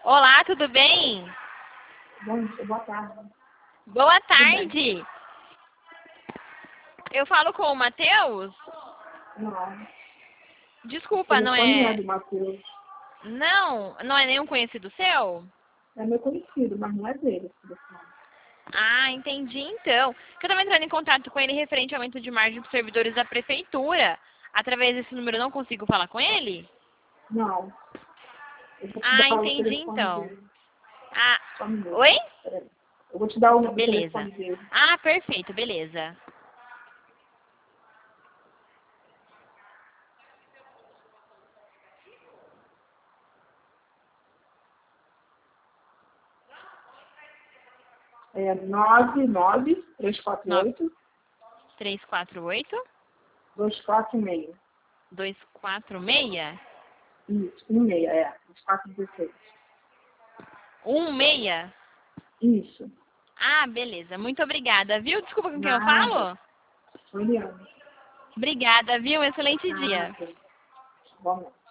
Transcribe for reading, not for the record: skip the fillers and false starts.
Olá, tudo bem? Bom dia, boa tarde. Boa Tudo bem? tarde. Eu falo com o Matheus? Não. O Desculpa, não telefone não é é... do Matheus. Não é nenhum conhecido seu? É meu conhecido, mas não é dele esse telefone. Ah, entendi então. Que eu estava entrando em contato com ele referente ao aumento de margem para os servidores da prefeitura. Através desse número eu não consigo falar com ele? Não. Eu vou te Ah, dar o entendi telefone então. dele. Ah, Só um minuto. oi? Peraí. Eu vou te dar o Beleza. telefone dele. Ah, perfeito, beleza. É 99348 9348 246. 246 Isso, 16, 2416. 16. Isso. Ah, beleza. Muito obrigada, viu? Desculpa com quem eu Nada. falo? Juliana. Obrigada, viu? Excelente dia. Nada. Vamos.